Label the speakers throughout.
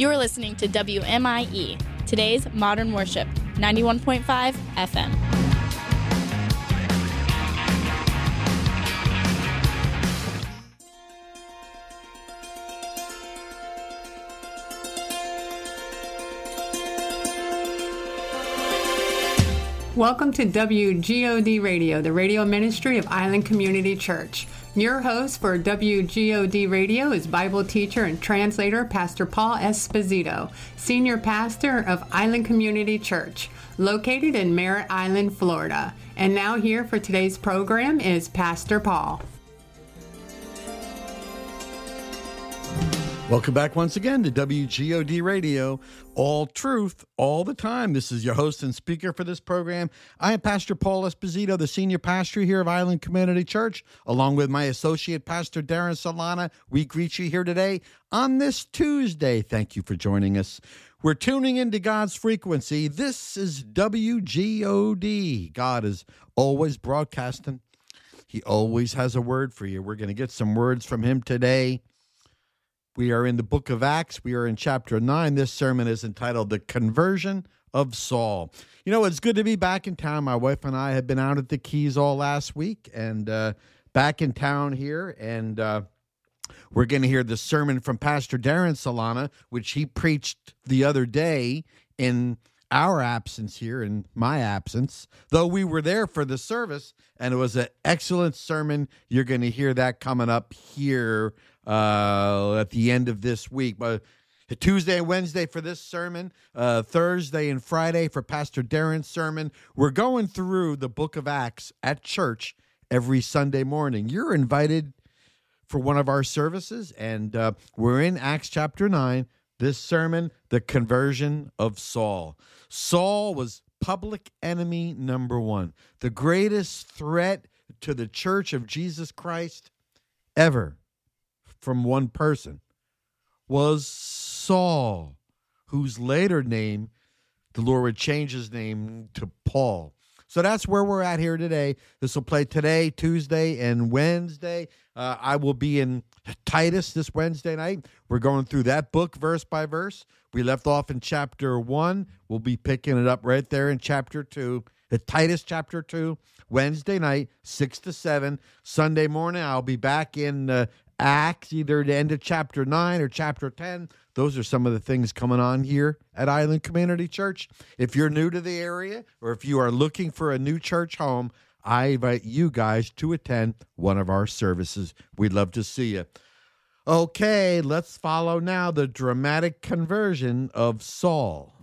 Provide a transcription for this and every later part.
Speaker 1: You are listening to WMIE, today's Modern Worship, 91.5 FM.
Speaker 2: Welcome to WGOD Radio, the radio ministry of Island Community Church. Your host for WGOD Radio is Bible teacher and translator Pastor Paul Esposito, senior pastor of Island Community Church, located in Merritt Island, Florida. And now here for today's program is Pastor Paul.
Speaker 3: Welcome back once again to WGOD Radio, all truth, all the time. This is your host and speaker for this program. I am Pastor Paul Esposito, the senior pastor here of Island Community Church, along with my associate pastor, Darren Solana. We greet you here today on this Tuesday. Thank you for joining us. We're tuning into God's frequency. This is WGOD. God is always broadcasting. He always has a word for you. We're going to get some words from him today. We are in the book of Acts. We are in chapter 9. This sermon is entitled The Conversion of Saul. You know, it's good to be back in town. My wife and I have been out at the Keys all last week and back in town here. And we're going to hear the sermon from Pastor Darren Solana, which he preached the other day in our absence here, in my absence, though we were there for the service, and it was an excellent sermon. You're going to hear that coming up here at the end of this week. But Tuesday and Wednesday for this sermon, Thursday and Friday for Pastor Darren's sermon. We're going through the book of Acts at church every Sunday morning. You're invited for one of our services, and we're in Acts chapter 9. This sermon, the conversion of Saul. Saul was public enemy number one, the greatest threat to the Church of Jesus Christ ever from one person was Saul, whose later name, the Lord would change his name to Paul. So that's where we're at here today. This will play today, Tuesday, and Wednesday. I will be in Titus this Wednesday night. We're going through that book verse by verse. We left off in chapter 1. We'll be picking it up right there in chapter 2. Titus chapter 2, Wednesday night, 6 to 7. Sunday morning, I'll be back in Acts, either the end of chapter 9 or chapter 10. Those are some of the things coming on here at Island Community Church. If you're new to the area or if you are looking for a new church home, I invite you guys to attend one of our services. We'd love to see you. Okay, let's follow now the dramatic conversion of Saul.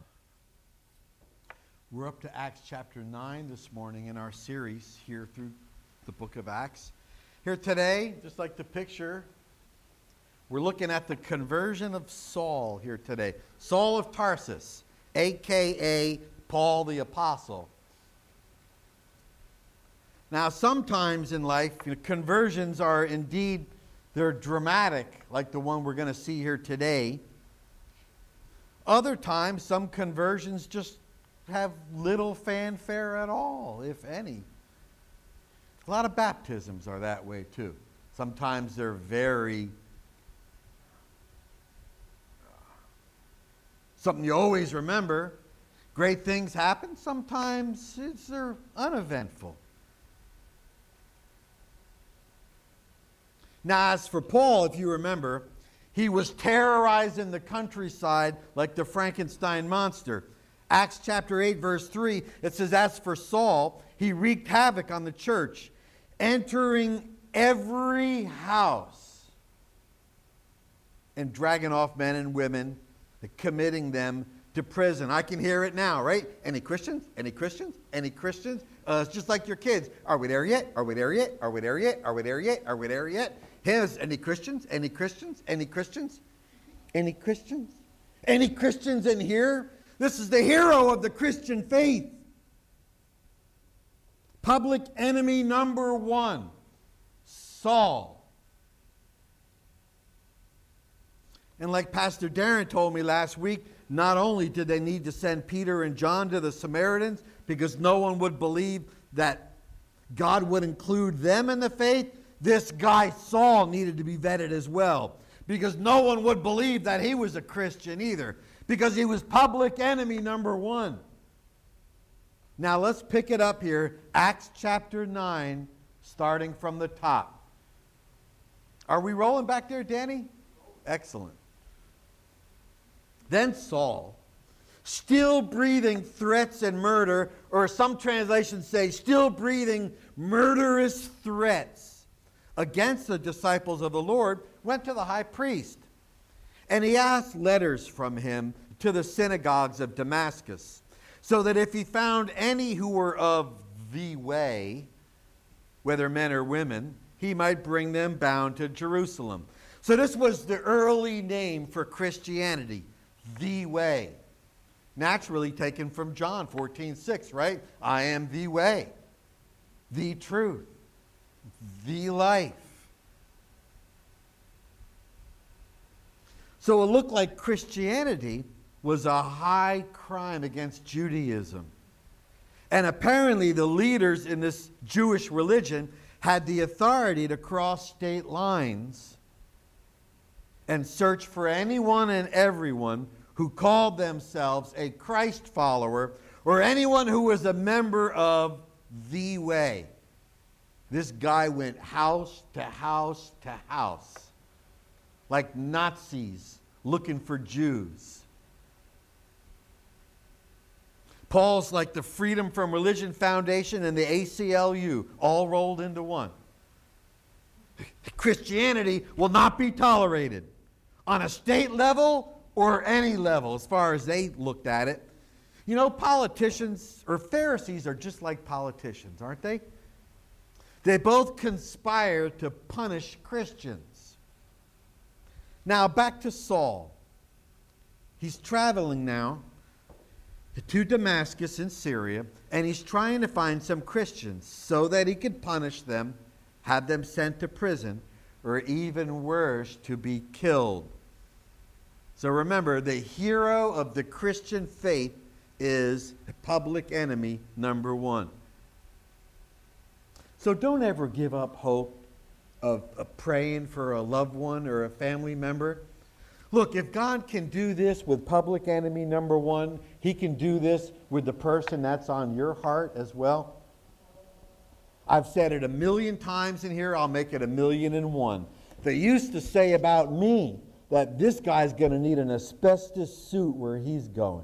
Speaker 3: We're up to Acts chapter 9 this morning in our series here through the book of Acts. Here today, just like the picture, we're looking at the conversion of Saul here today. Saul of Tarsus, a.k.a. Paul the Apostle. Now, sometimes in life, conversions are indeed, they're dramatic, like the one we're going to see here today. Other times, some conversions just have little fanfare at all, if any. A lot of baptisms are that way too. Sometimes they're very something you always remember. Great things happen. Sometimes they're uneventful. Now, as for Paul, if you remember, he was terrorizing the countryside like the Frankenstein monster. Acts chapter 8, verse 3, it says, as for Saul, he wreaked havoc on the church, entering every house and dragging off men and women, committing them to prison. I can hear it now, right? Any Christians? Any Christians? Any Christians? It's just like your kids. Are we there yet? Are we there yet? Are we there yet? Are we there yet? Are we there yet? Here's any Christians? Any Christians? Any Christians? Any Christians? Any Christians in here? This is the hero of the Christian faith. Public enemy number one, Saul. And like Pastor Darren told me last week, not only did they need to send Peter and John to the Samaritans because no one would believe that God would include them in the faith, this guy Saul needed to be vetted as well. because no one would believe that he was a Christian either, because he was public enemy number one. Now let's pick it up here, Acts chapter 9, starting from the top. Are we rolling back there, Danny? Excellent. Then Saul, still breathing threats and murder, or some translations say still breathing murderous threats against the disciples of the Lord, went to the high priest. And he asked letters from him to the synagogues of Damascus, so that if he found any who were of the way, whether men or women, he might bring them bound to Jerusalem. So this was the early name for Christianity, the way. Naturally taken from John 14:6, right? I am the way, the truth, the life. So it looked like Christianity was a high crime against Judaism. And apparently the leaders in this Jewish religion had the authority to cross state lines and search for anyone and everyone who called themselves a Christ follower or anyone who was a member of the way. This guy went house to house to house, like Nazis looking for Jews. Paul's like the Freedom from Religion Foundation and the ACLU, all rolled into one. Christianity will not be tolerated on a state level or any level, as far as they looked at it. You know, politicians or Pharisees are just like politicians, aren't they? They both conspire to punish Christians. Now, back to Saul. He's traveling now to Damascus in Syria, and he's trying to find some Christians so that he could punish them, have them sent to prison, or even worse, to be killed. So remember, the hero of the Christian faith is public enemy number one. So don't ever give up hope of praying for a loved one or a family member. Look, if God can do this with public enemy number one, he can do this with the person that's on your heart as well. I've said it 1,000,000 times in here. I'll make it 1,000,001. They used to say about me that this guy's going to need an asbestos suit where he's going.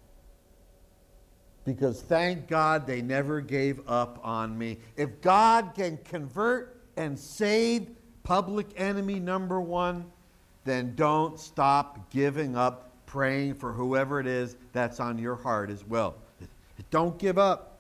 Speaker 3: Because thank God they never gave up on me. If God can convert and save public enemy number one, then don't stop giving up praying for whoever it is that's on your heart as well. Don't give up.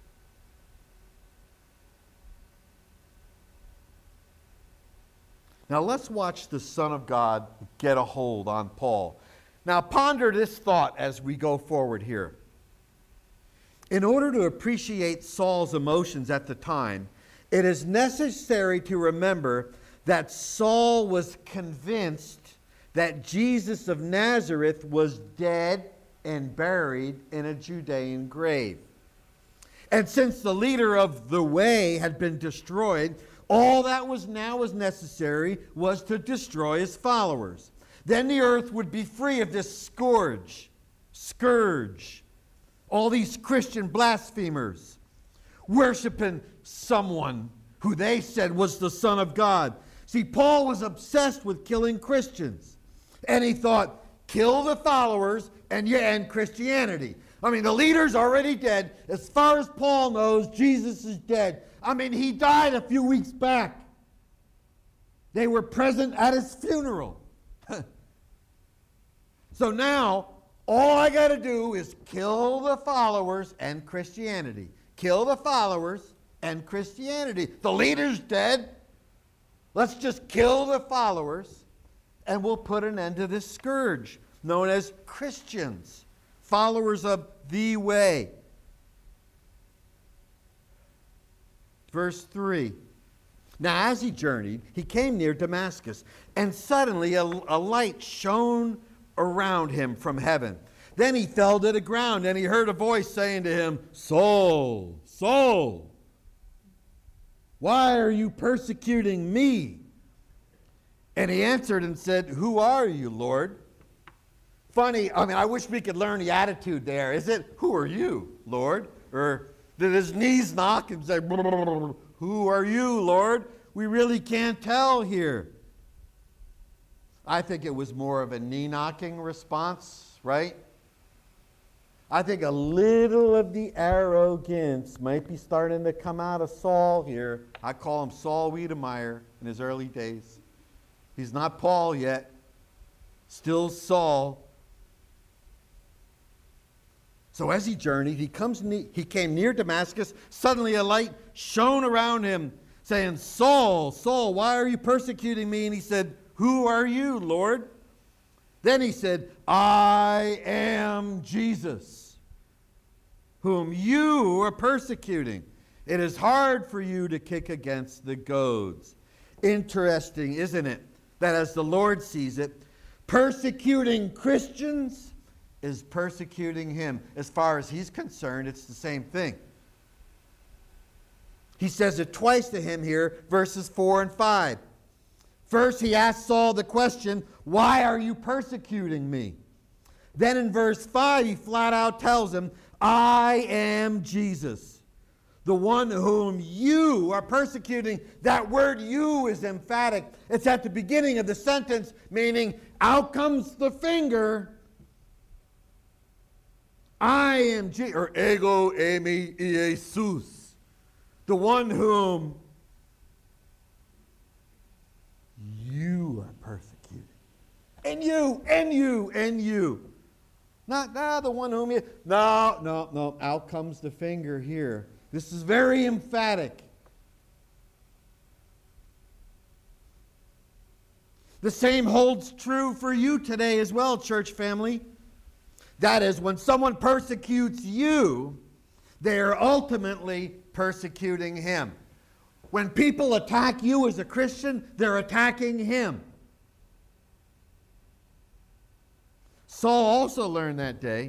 Speaker 3: Now let's watch the Son of God get a hold on Paul. Now ponder this thought as we go forward here. In order to appreciate Saul's emotions at the time, it is necessary to remember that Saul was convinced that Jesus of Nazareth was dead and buried in a Judean grave. And since the leader of the way had been destroyed, all that was now was necessary was to destroy his followers. Then the earth would be free of this scourge, all these Christian blasphemers worshiping someone who they said was the Son of God. See, Paul was obsessed with killing Christians. And he thought, kill the followers and you end Christianity. I mean, the leader's already dead. As far as Paul knows, Jesus is dead. I mean, he died a few weeks back. They were present at his funeral. So now, all I got to do is kill the followers and Christianity. Kill the followers and Christianity. The leader's dead. Let's just kill the followers and we'll put an end to this scourge known as Christians, followers of the way. Verse 3. Now as he journeyed, he came near Damascus, and suddenly a light shone around him from heaven. Then he fell to the ground, and he heard a voice saying to him, Saul, Saul, why are you persecuting me?
Speaker 4: And he answered and said, "Who are you, Lord?" Funny, I wish we could learn the attitude there. Is it, "Who are you, Lord?" Or did his knees knock and say, "Who are you, Lord?" We really can't tell here. I think it was more of a knee-knocking response, right? I think a little of the arrogance might be starting to come out of Saul here. I call him Saul Wiedemeyer in his early days. He's not Paul yet. Still Saul. So as he journeyed, he came near Damascus. Suddenly a light shone around him, saying, "Saul, Saul, why are you persecuting me?" And he said, "Who are you, Lord?" Then he said, "I am Jesus, whom you are persecuting. It is hard for you to kick against the goads." Interesting, isn't it, that as the Lord sees it, persecuting Christians is persecuting him. As far as he's concerned, it's the same thing. He says it twice to him here, verses 4 and 5. First, he asks Saul the question, "Why are you persecuting me?" Then in verse 5, he flat out tells him, "I am Jesus, the one whom you are persecuting." That word "you" is emphatic. It's at the beginning of the sentence, meaning out comes the finger. I am Jesus, or ego eimi Jesus, the one whom you are persecuting. And you, and you, and you. Not the one whom you... No. Out comes the finger here. This is very emphatic. The same holds true for you today as well, church family. That is, when someone persecutes you, they are ultimately persecuting him. When people attack you as a Christian, they're attacking him. Saul also learned that day,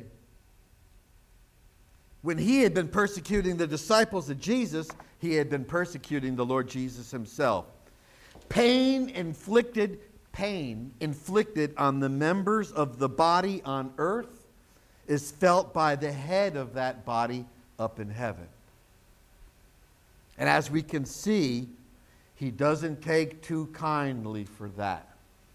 Speaker 4: when he had been persecuting the disciples of Jesus, he had been persecuting the Lord Jesus himself. Pain inflicted on the members of the body on earth is felt by the head of that body up in heaven. And as we can see, he doesn't take too kindly for that.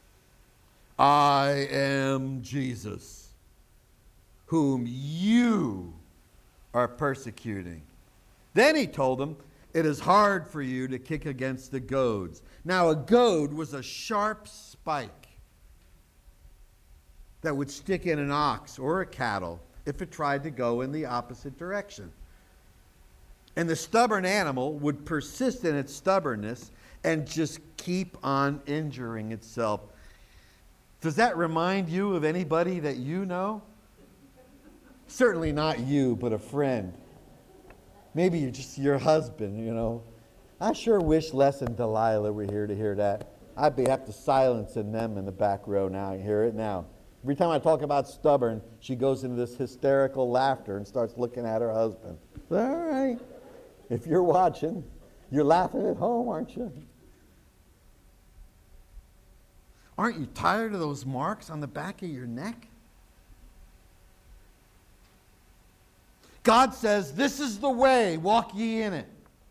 Speaker 4: I am Jesus, whom you are persecuting. Then he told them, it is hard for you to kick against the goads. Now a goad was a sharp spike that would stick in an ox or a cattle if it tried to go in the opposite direction. And the stubborn animal would persist in its stubbornness and just keep on injuring itself. Does that remind you of anybody that you know? Certainly not you, but a friend. Maybe just your husband, you know. I sure wish Les and Delilah were here to hear that. I'd have to silence them in the back row now. You hear it now. Every time I talk about stubborn, she goes into this hysterical laughter and starts looking at her husband. All right. If you're watching, you're laughing at home, aren't you? Aren't you tired of those marks on the back of your neck? God says, this is the way, walk ye in it.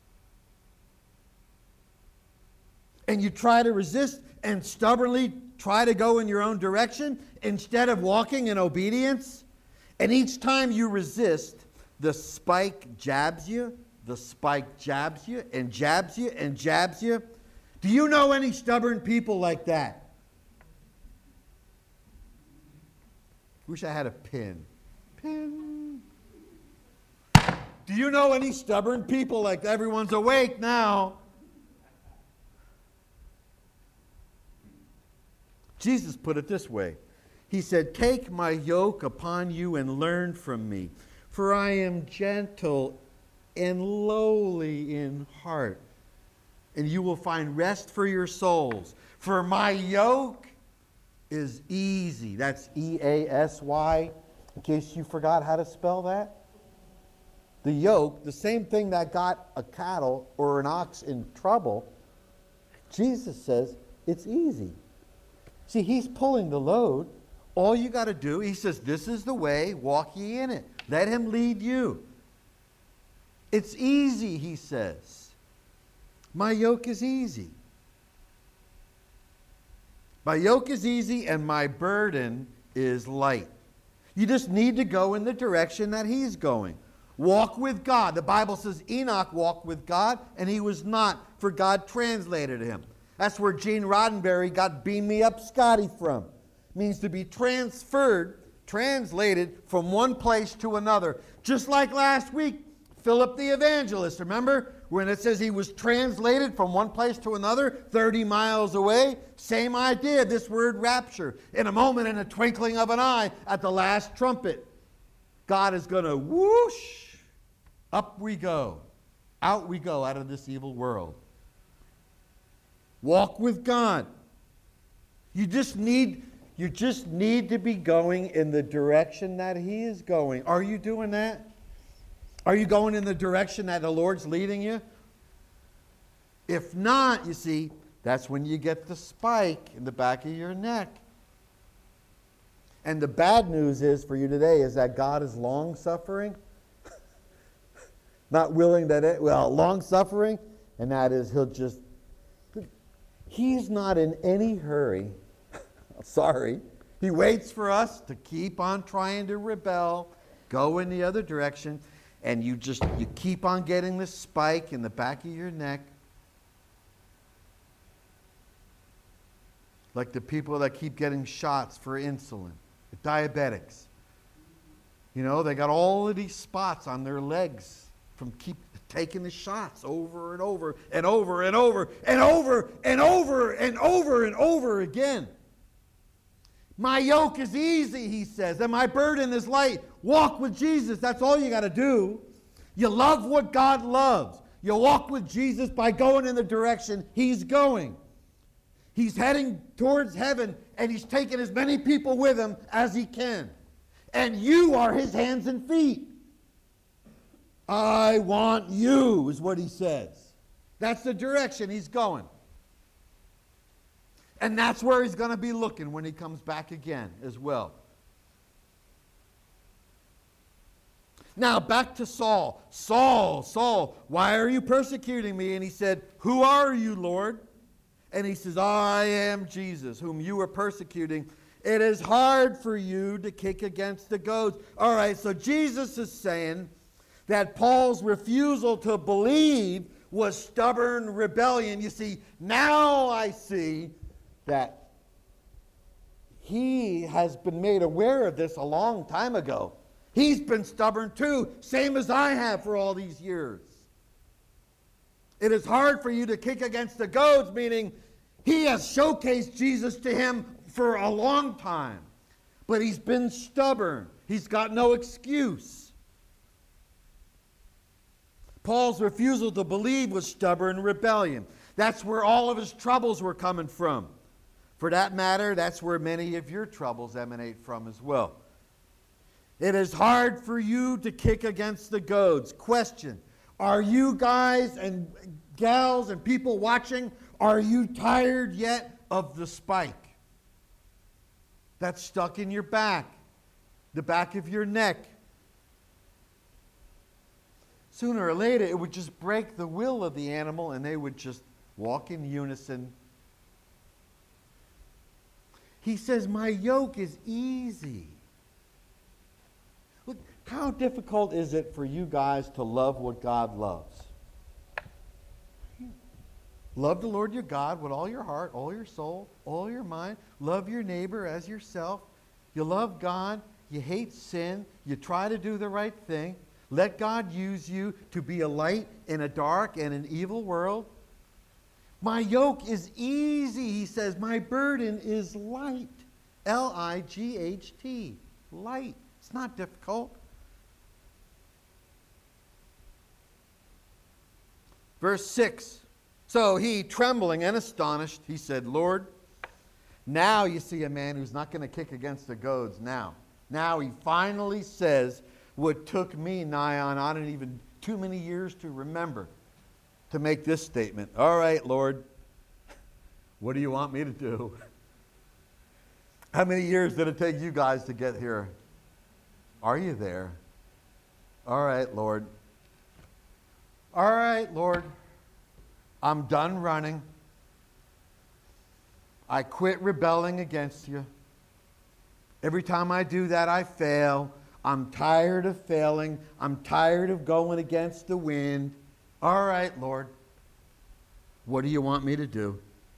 Speaker 4: And you try to resist and stubbornly try to go in your own direction instead of walking in obedience. And each time you resist, the spike jabs you, the spike jabs you, and jabs you, and jabs you. Do you know any stubborn people like that? Wish I had a pin. Pin. Do you know any stubborn people like that? Everyone's awake now. Jesus put it this way. He said, take my yoke upon you and learn from me, for I am gentle and lowly in heart, and you will find rest for your souls. For my yoke is easy. That's E-A-S-Y, in case you forgot how to spell that. The yoke, the same thing that got a cattle or an ox in trouble, Jesus says it's easy. See, he's pulling the load. All you got to do, he says, this is the way, walk ye in it. Let him lead you. It's easy, he says. My yoke is easy. My yoke is easy and my burden is light. You just need to go in the direction that he's going. Walk with God. The Bible says Enoch walked with God and he was not, for God translated him. That's where Gene Roddenberry got Beam Me Up Scotty from. It means to be translated from one place to another. Just like last week, Philip the evangelist, remember? When it says he was translated from one place to another, 30 miles away. Same idea, this word rapture. In a moment, in a twinkling of an eye, at the last trumpet, God is going to whoosh, up we go. Out we go out of this evil world. Walk with God. You just need to be going in the direction that he is going. Are you doing that? Are you going in the direction that the Lord's leading you? If not, you see, that's when you get the spike in the back of your neck. And the bad news is for you today is that God is long-suffering. Not willing that long-suffering, and that is he's not in any hurry. Sorry. He waits for us to keep on trying to rebel, go in the other direction. And you keep on getting this spike in the back of your neck. Like the people that keep getting shots for insulin, the diabetics. You know, they got all of these spots on their legs from keep taking the shots over and over and over and over and over and over and over and over again. My yoke is easy, he says, and my burden is light. Walk with Jesus. That's all you got to do. You love what God loves. You walk with Jesus by going in the direction he's going. He's heading towards heaven, and he's taking as many people with him as he can. And you are his hands and feet. I want you, is what he says. That's the direction he's going. And that's where he's going to be looking when he comes back again as well. Now back to Saul. Saul, why are you persecuting me? And he said, who are you, Lord? And he says, I am Jesus, whom you are persecuting. It is hard for you to kick against the goads. All right, so Jesus is saying that Paul's refusal to believe was stubborn rebellion. You see, now I see that he has been made aware of this a long time ago. He's been stubborn too, same as I have for all these years. It is hard for you to kick against the goads, meaning he has showcased Jesus to him for a long time. But he's been stubborn. He's got no excuse. Paul's refusal to believe was stubborn rebellion. That's where all of his troubles were coming from. For that matter, that's where many of your troubles emanate from as well. It is hard for you to kick against the goads. Question, are you guys and gals and people watching, are you tired yet of the spike that's stuck in your back, the back of your neck? Sooner or later, it would just break the will of the animal and they would just walk in unison. He says, my yoke is easy. Look, how difficult is it for you guys to love what God loves? Love the Lord your God with all your heart, all your soul, all your mind. Love your neighbor as yourself. You love God. You hate sin. You try to do the right thing. Let God use you to be a light in a dark and an evil world. My yoke is easy, he says. My burden is light. L-I-G-H-T. Light. It's not difficult. Verse 6. So he, trembling and astonished, he said, Lord, now you see a man who's not going to kick against the goads now. Now he finally says what took me nigh on, I don't even too many years to remember, to make this statement. All right, Lord, what do you want me to do? How many years did it take you guys to get here? Are you there? All right, Lord. All right, Lord. I'm done running. I quit rebelling against you. Every time I do that, I fail. I'm tired of failing. I'm tired of going against the wind. All right, Lord. What do you want me to do?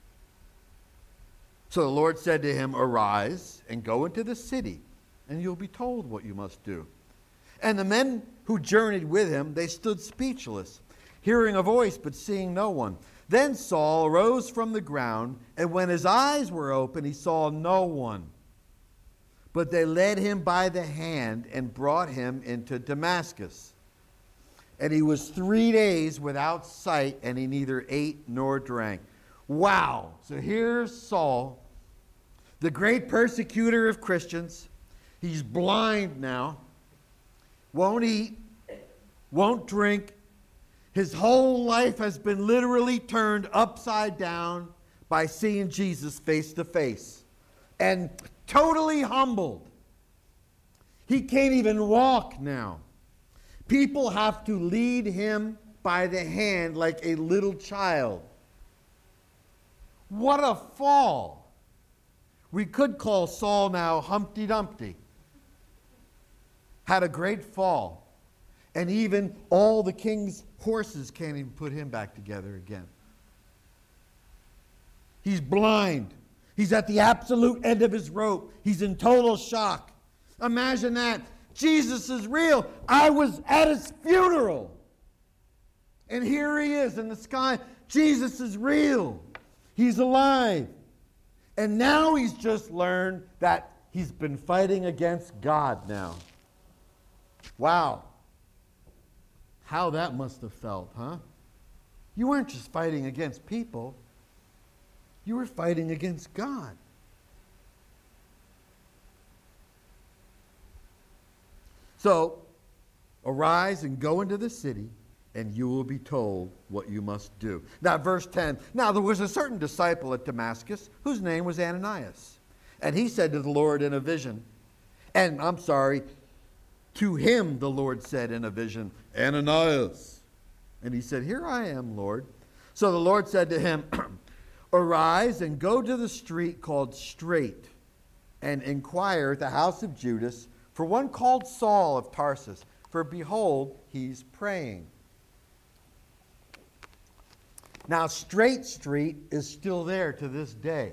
Speaker 4: So the Lord said to him, arise and go into the city, and you'll be told what you must do. And the men who journeyed with him, they stood speechless, hearing a voice but seeing no one. Then Saul arose from the ground, and when his eyes were open, he saw no one. But they led him by the hand and brought him into Damascus. And he was 3 days without sight, and he neither ate nor drank. Wow. So here's Saul, the great persecutor of Christians. He's blind now. Won't eat, won't drink. His whole life has been literally turned upside down by seeing Jesus face to face. And totally humbled. He can't even walk now. People have to lead him by the hand like a little child. What a fall. We could call Saul now Humpty Dumpty. Had a great fall. And even all the king's horses can't even put him back together again. He's blind. He's at the absolute end of his rope. He's in total shock. Imagine that. Jesus is real. I was at his funeral. And here he is in the sky. Jesus is real. He's alive. And now he's just learned that he's been fighting against God now. Wow. How that must have felt, huh? You weren't just fighting against people. You were fighting against God. So, arise and go into the city, and you will be told what you must do. Now, verse 10. Now, there was a certain disciple at Damascus whose name was Ananias. And he said to the Lord in a vision, to him the Lord said in a vision, Ananias. And he said, here I am, Lord. So the Lord said to him, arise and go to the street called Straight, and inquire at the house of Judas for one called Saul of Tarsus, for behold, he's praying. Now, Straight Street is still there to this day.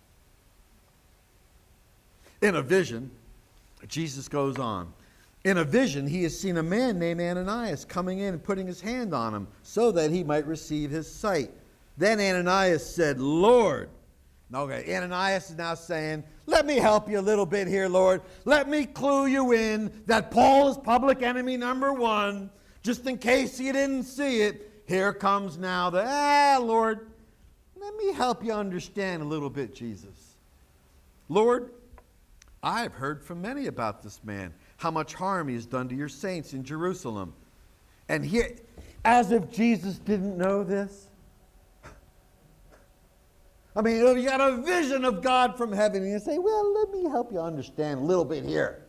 Speaker 4: In a vision, Jesus goes on. In a vision, he has seen a man named Ananias coming in and putting his hand on him so that he might receive his sight. Then Ananias said, Lord. Okay, Ananias is now saying, let me help you a little bit here, Lord. Let me clue you in that Paul is public enemy number one. Just in case you didn't see it, here comes now Lord, let me help you understand a little bit, Jesus. Lord, I've heard from many about this man, how much harm he has done to your saints in Jerusalem. And here, as if Jesus didn't know this. I mean, you got a vision of God from heaven, and you say, well, let me help you understand a little bit here.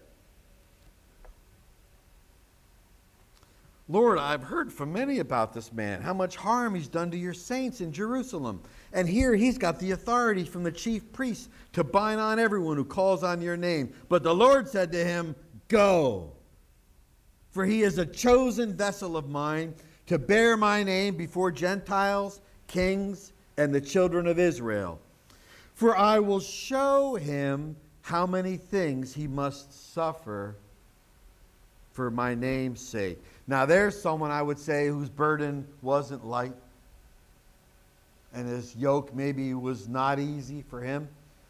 Speaker 4: Lord, I've heard from many about this man, how much harm he's done to your saints in Jerusalem. And here he's got the authority from the chief priests to bind on everyone who calls on your name. But the Lord said to him, go, for he is a chosen vessel of mine to bear my name before Gentiles, kings, and the children of Israel. For I will show him how many things he must suffer for my name's sake. Now there's someone, I would say, whose burden wasn't light, and his yoke maybe was not easy for him.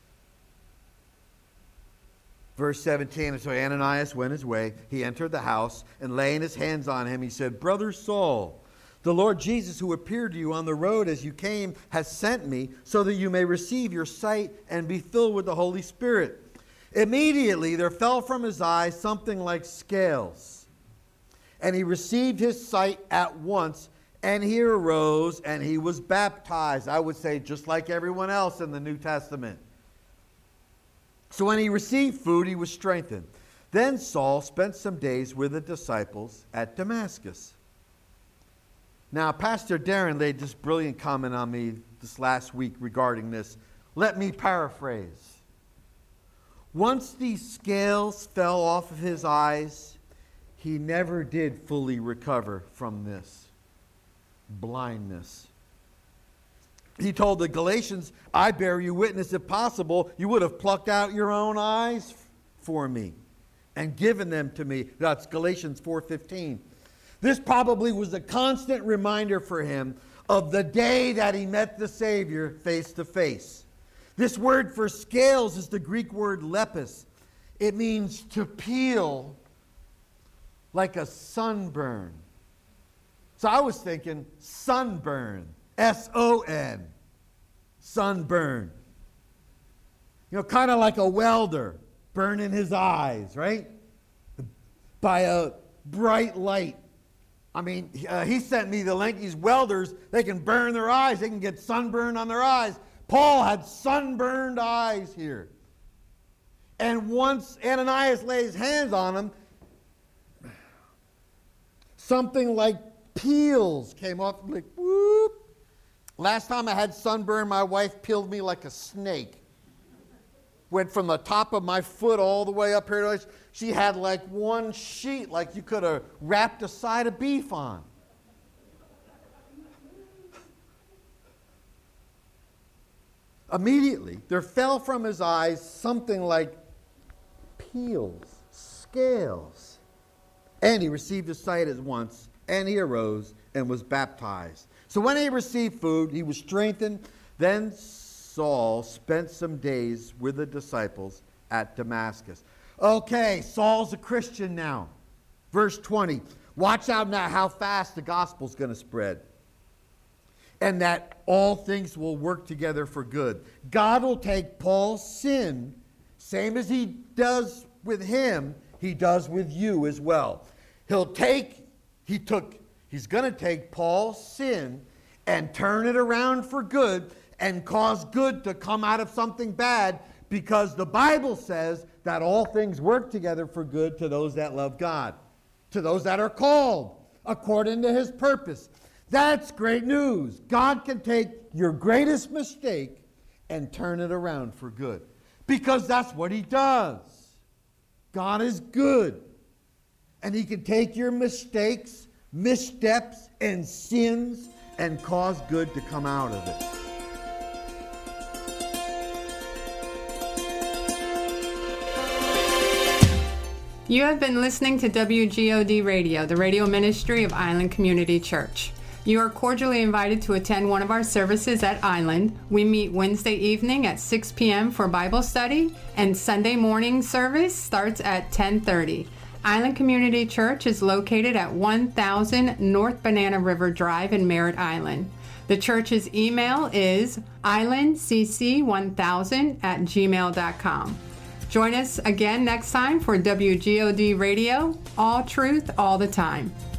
Speaker 4: Verse 17, and so Ananias went his way. He entered the house, and laying his hands on him, he said, Brother Saul, the Lord Jesus, who appeared to you on the road as you came, has sent me so that you may receive your sight and be filled with the Holy Spirit. Immediately there fell from his eyes something like scales, and he received his sight at once, and he arose and he was baptized. I would say just like everyone else in the New Testament. So when he received food, he was strengthened. Then Saul spent some days with the disciples at Damascus. Now, Pastor Darren laid this brilliant comment on me this last week regarding this. Let me paraphrase. Once these scales fell off of his eyes, he never did fully recover from this blindness. He told the Galatians, I bear you witness, if possible, you would have plucked out your own eyes for me and given them to me. That's Galatians 4:15. This probably was a constant reminder for him of the day that he met the Savior face to face. This word for scales is the Greek word lepis. It means to peel like a sunburn. So I was thinking sunburn, S-O-N, sunburn. You know, kind of like a welder burning his eyes, right? By a bright light. I mean, he sent me the link. These welders, they can burn their eyes. They can get sunburn on their eyes. Paul had sunburned eyes here. And once Ananias lays hands on him, something like peels came off, like whoop. Last time I had sunburn, my wife peeled me like a snake. Went from the top of my foot all the way up here. She had like one sheet, like you could have wrapped a side of beef on. Immediately, there fell from his eyes something like peels, scales. And he received his sight at once, and he arose and was baptized. So when he received food, he was strengthened. Then Saul spent some days with the disciples at Damascus. Okay, Saul's a Christian now. Verse 20. Watch out now how fast the gospel's going to spread. And that all things will work together for good. God will take Paul's sin, same as he does with him, he does with you as well. He's going to take Paul's sin and turn it around for good and cause good to come out of something bad, because the Bible says that all things work together for good to those that love God, to those that are called according to his purpose. That's great news. God can take your greatest mistake and turn it around for good, because that's what he does. God is good, and he can take your mistakes, missteps, and sins and cause good to come out of it.
Speaker 2: You have been listening to WGOD Radio, the radio ministry of Island Community Church. You are cordially invited to attend one of our services at Island. We meet Wednesday evening at 6 p.m. for Bible study, and Sunday morning service starts at 10:30. Island Community Church is located at 1000 North Banana River Drive in Merritt Island. The church's email is islandcc1000@gmail.com. Join us again next time for WGOD Radio, all truth, all the time.